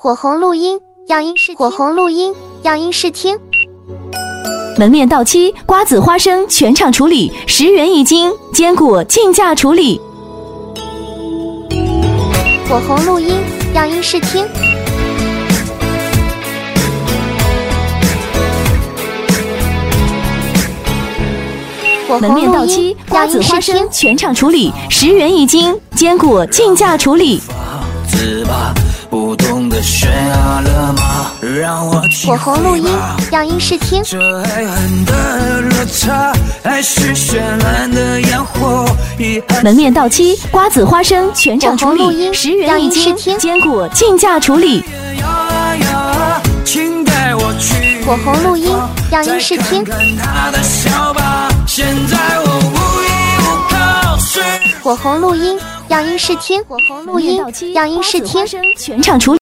火红录音样音试听，火红录音样音试听。 门面到期，瓜子花生全场处理，10元一斤；坚果进价处理。 火红录音样音试听。 门面到期，瓜子花生全场处理，10元一斤；坚果进价处理。 不懂得悬崖勒马，让我火红录音样音试听。 这爱恨的落差，还是绚烂的烟火。 门面到期，瓜子花生全场处理，10元一斤；坚果进价处理。 请带我去火红录音样音试听。 他的笑吧，现在我无依无靠，是火红录音样音试听。火红录音样音试听。 全场处理。